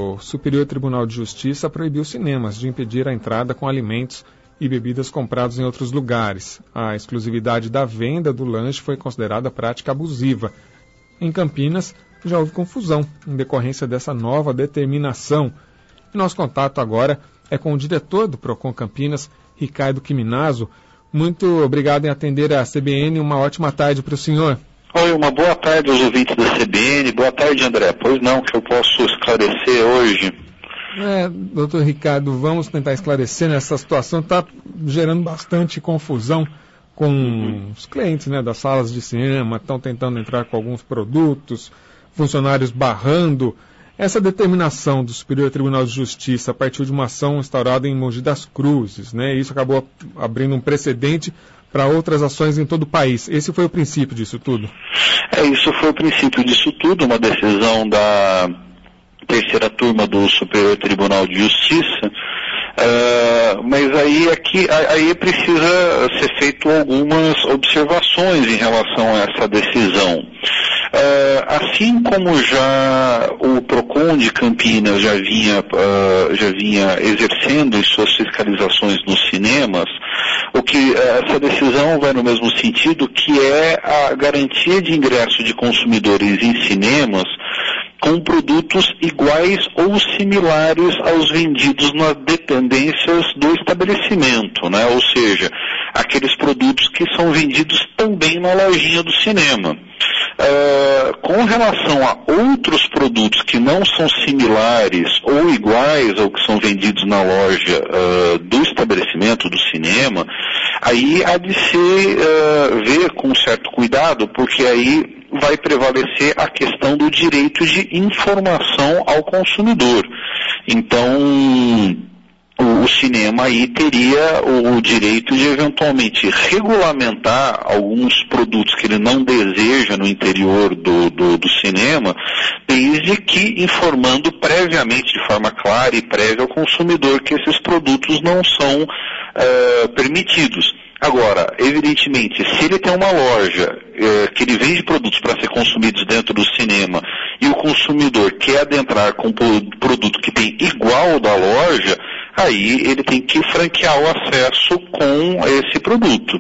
o Superior Tribunal de Justiça proibiu cinemas de impedir a entrada com alimentos e bebidas comprados em outros lugares. A exclusividade da venda do lanche foi considerada prática abusiva. Em Campinas, já houve confusão em decorrência dessa nova determinação. E nosso contato agora é com o diretor do PROCON Campinas, Ricardo Quiminazo. Muito obrigado em atender a CBN. Uma ótima tarde para o senhor. Oi, uma boa tarde aos ouvintes da CBN. Boa tarde, André. Pois não, que eu posso esclarecer hoje. Doutor Ricardo, vamos tentar esclarecer nessa situação. Está gerando bastante confusão com os clientes, né, das salas de cinema, estão tentando entrar com alguns produtos, funcionários barrando. Essa determinação do Superior Tribunal de Justiça partiu de uma ação instaurada em Mogi das Cruzes, né? Isso acabou abrindo um precedente para outras ações em todo o país. Esse foi o princípio disso tudo? Isso foi o princípio disso tudo, uma decisão da terceira turma do Superior Tribunal de Justiça, mas aí precisa ser feito algumas observações em relação a essa decisão. Assim como já o PROCON de Campinas já vinha exercendo as suas fiscalizações nos cinemas, essa decisão vai no mesmo sentido, que é a garantia de ingresso de consumidores em cinemas com produtos iguais ou similares aos vendidos nas dependências do estabelecimento, né? Ou seja, aqueles produtos que são vendidos também na lojinha do cinema. Com relação a outros produtos que não são similares ou iguais ao que são vendidos na loja do estabelecimento do cinema, aí há de se ver com certo cuidado, porque aí vai prevalecer a questão do direito de informação ao consumidor. Então, o cinema aí teria o direito de eventualmente regulamentar alguns produtos que ele não deseja no interior do cinema, desde que informando previamente, de forma clara e prévia ao consumidor, que esses produtos não são permitidos. Agora, evidentemente, se ele tem uma loja que ele vende produtos para ser consumidos dentro do cinema e o consumidor quer adentrar com um produto que tem igual ao da loja, aí ele tem que franquear o acesso com esse produto.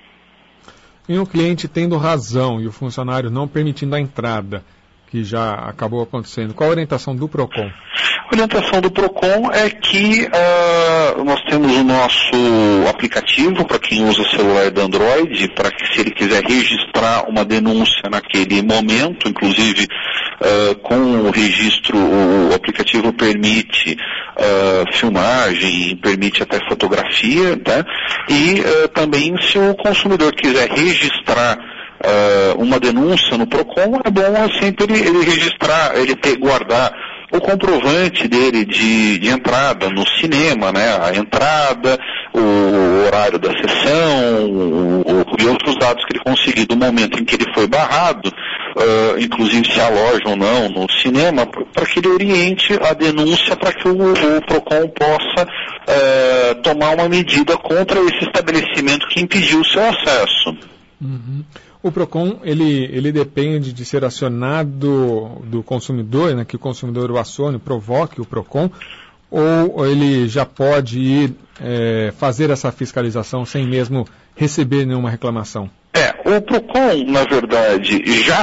E o cliente tendo razão e o funcionário não permitindo a entrada, que já acabou acontecendo, qual a orientação do PROCON? A orientação do PROCON é que nós temos o nosso aplicativo para quem usa celular da Android, para que se ele quiser registrar uma denúncia naquele momento, inclusive com o registro, o aplicativo permite filmagem, permite até fotografia, tá? E também se o consumidor quiser registrar uma denúncia no PROCON, é bom sempre ele registrar, guardar o comprovante dele de entrada no cinema, né? A entrada, o horário da sessão e outros dados que ele conseguir do momento em que ele foi barrado, inclusive se há loja ou não no cinema, para que ele oriente a denúncia para que o PROCON possa tomar uma medida contra esse estabelecimento que impediu o seu acesso. Uhum. O PROCON, ele depende de ser acionado do consumidor, né, que o consumidor o acione, provoque o PROCON, ou ele já pode ir fazer essa fiscalização sem mesmo receber nenhuma reclamação? O PROCON, na verdade,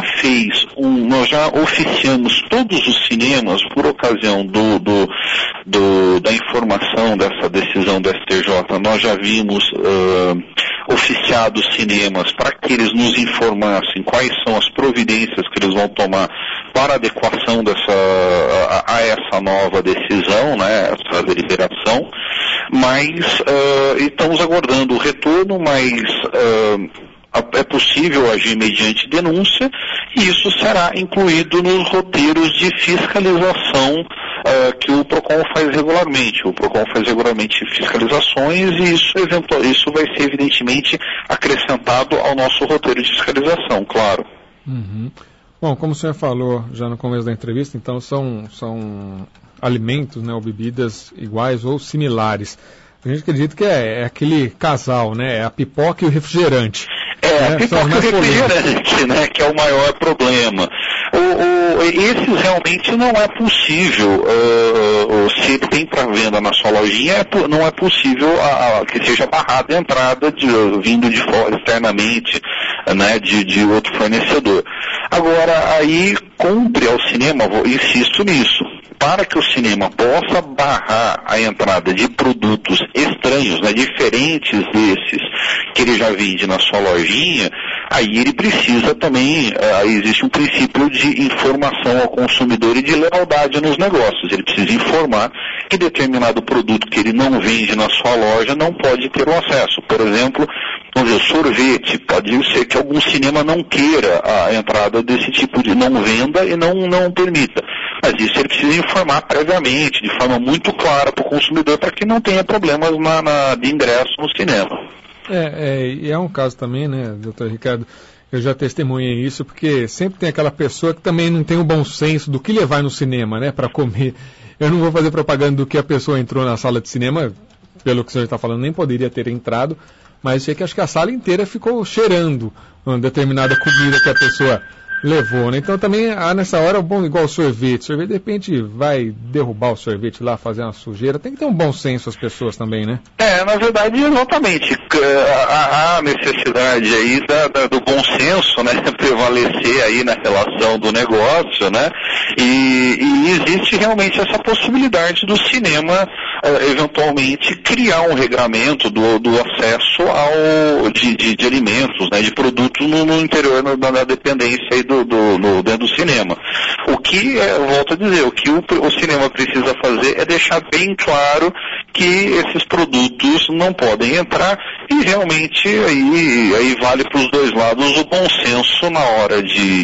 nós já oficiamos todos os cinemas por ocasião da informação dessa decisão do STJ. Nós já vimos oficiados cinemas para que eles nos informassem quais são as providências que eles vão tomar para adequação a essa nova decisão, né, essa deliberação, mas estamos aguardando o retorno, mas é possível agir mediante denúncia e isso será incluído nos roteiros de fiscalização que o PROCON faz regularmente. O PROCON faz regularmente fiscalizações e isso vai ser evidentemente acrescentado ao nosso roteiro de fiscalização, claro. Uhum. Bom, como o senhor falou já no começo da entrevista, então são alimentos, né, ou bebidas iguais ou similares. A gente acredita que é aquele casal, né, é a pipoca e o refrigerante. A pipoca e o refrigerante, né, que é o maior problema. esses realmente não é possível, se ele tem para venda na sua lojinha, não é possível que seja barrada a entrada vindo de fora externamente, né, de outro fornecedor. Agora, aí cumpre ao cinema, insisto nisso, para que o cinema possa barrar a entrada de produtos estranhos, né, diferentes desses que ele já vende na sua lojinha, aí ele precisa também, existe um princípio de informação ao consumidor e de lealdade nos negócios. Ele precisa informar que determinado produto que ele não vende na sua loja não pode ter o acesso. Por exemplo, vamos dizer, sorvete, pode ser que algum cinema não queira a entrada desse tipo de, não venda e não permita. Mas isso ele precisa informar previamente, de forma muito clara para o consumidor, para que não tenha problemas de ingresso no cinema. E é um caso também, né, doutor Ricardo, eu já testemunhei isso, porque sempre tem aquela pessoa que também não tem o bom senso do que levar no cinema, né, para comer. Eu não vou fazer propaganda do que a pessoa entrou na sala de cinema, pelo que o senhor está falando, nem poderia ter entrado, mas sei que acho que a sala inteira ficou cheirando uma determinada comida que a pessoa levou, né? Então também nessa hora, bom, igual o sorvete de repente vai derrubar o sorvete lá, fazer uma sujeira, tem que ter um bom senso as pessoas também, né? Na verdade, exatamente, há necessidade aí do bom senso, né, prevalecer aí na relação do negócio, né, e existe realmente essa possibilidade do cinema eventualmente criar um regramento do acesso de alimentos, né, de produtos no interior da dependência aí dentro do cinema. O que, volto a dizer, o que o cinema precisa fazer é deixar bem claro que esses produtos não podem entrar e realmente aí vale para os dois lados o bom senso na hora de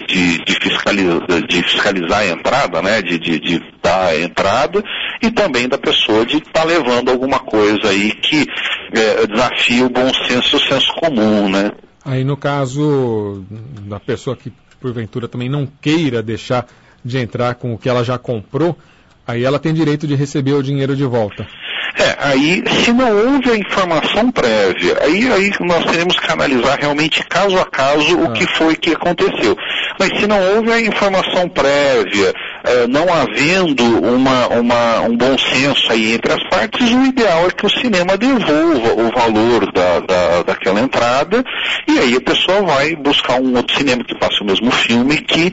fiscalizar a entrada, né, de dar a entrada e também da pessoa de estar levando alguma coisa aí que desafia o bom senso e o senso comum, né. Aí no caso da pessoa que porventura também não queira deixar de entrar com o que ela já comprou, aí ela tem direito de receber o dinheiro de volta. Aí, se não houve a informação prévia, aí nós teremos que analisar realmente caso a caso o que foi que aconteceu. Mas se não houve a informação prévia, não havendo um bom senso aí entre as partes, o ideal é que o cinema devolva o valor daquela entrada, e aí a pessoa vai buscar um outro cinema que passe o mesmo filme que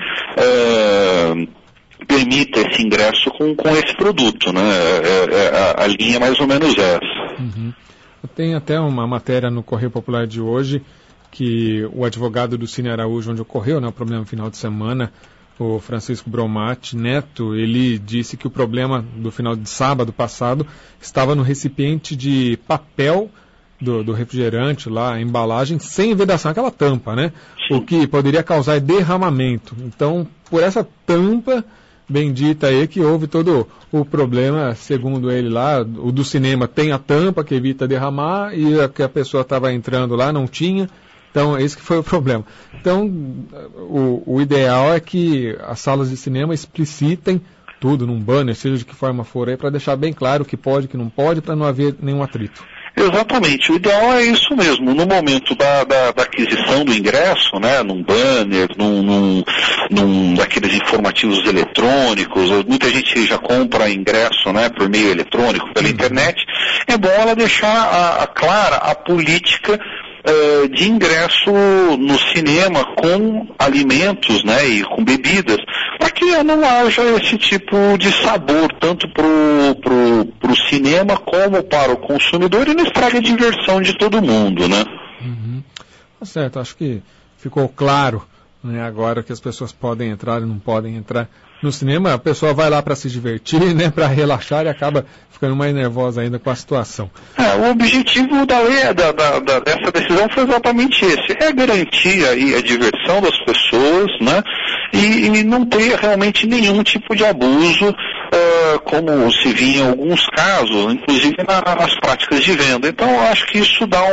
permita esse ingresso com esse produto, né? A linha é mais ou menos essa. Uhum. Tem até uma matéria no Correio Popular de hoje que o advogado do Cine Araújo, onde ocorreu, né, o problema no final de semana, o Francisco Bromati Neto, ele disse que o problema do final de sábado passado estava no recipiente de papel do refrigerante lá, a embalagem, sem vedação, aquela tampa, né? Sim. O que poderia causar derramamento. Então, por essa tampa bendita aí que houve todo o problema, segundo ele lá, o do cinema tem a tampa que evita derramar e a que a pessoa estava entrando lá não tinha, então esse que foi o problema. Então o ideal é que as salas de cinema explicitem tudo num banner, seja de que forma for aí, para deixar bem claro o que pode, o que não pode, para não haver nenhum atrito. Exatamente, o ideal é isso mesmo, no momento da aquisição do ingresso, né, num banner, num daqueles informativos eletrônicos, muita gente já compra ingresso, né, por meio eletrônico, pela internet, é bom ela deixar clara a política de ingresso no cinema com alimentos, né, e com bebidas, para que não haja esse tipo de sabor, tanto pro cinema como para o consumidor, e não estrague a diversão de todo mundo, né? Uhum. Tá certo, acho que ficou claro, né, agora que as pessoas podem entrar e não podem entrar no cinema. A pessoa vai lá para se divertir, né, para relaxar, e acaba ficando mais nervosa ainda com a situação. O objetivo da lei, dessa decisão foi exatamente esse, é garantir aí a diversão das pessoas, né, e não ter realmente nenhum tipo de abuso, como se via em alguns casos, inclusive nas práticas de venda. Então eu acho que isso dá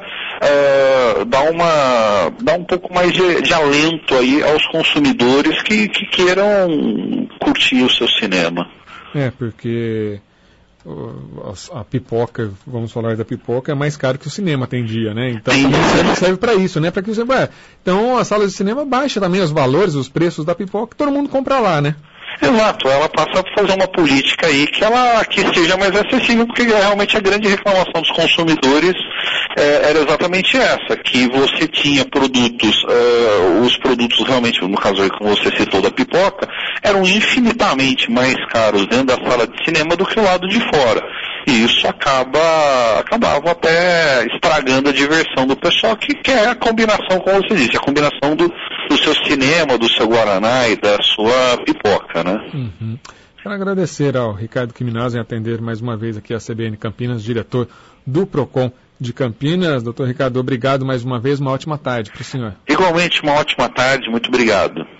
um pouco mais de alento aí aos consumidores que queiram curtir o seu cinema. Porque a pipoca, vamos falar da pipoca, é mais caro que o cinema tem dia, né? Então também serve para isso, né? Para que você então a sala de cinema baixa também os valores, os preços da pipoca, todo mundo compra lá, né? Exato, ela passa a fazer uma política aí que seja mais acessível, porque realmente a grande reclamação dos consumidores era exatamente essa, que você tinha produtos, os produtos realmente, no caso aí como você citou da pipoca, eram infinitamente mais caros dentro da sala de cinema do que o lado de fora. E isso acabava até estragando a diversão do pessoal, que quer a combinação, como você disse, a combinação do seu cinema, do seu guaraná e da sua pipoca, né? Uhum. Quero agradecer ao Ricardo Quiminazzi em atender mais uma vez aqui a CBN Campinas, diretor do PROCON de Campinas. Doutor Ricardo, obrigado mais uma vez, uma ótima tarde para o senhor. Igualmente, uma ótima tarde, muito obrigado.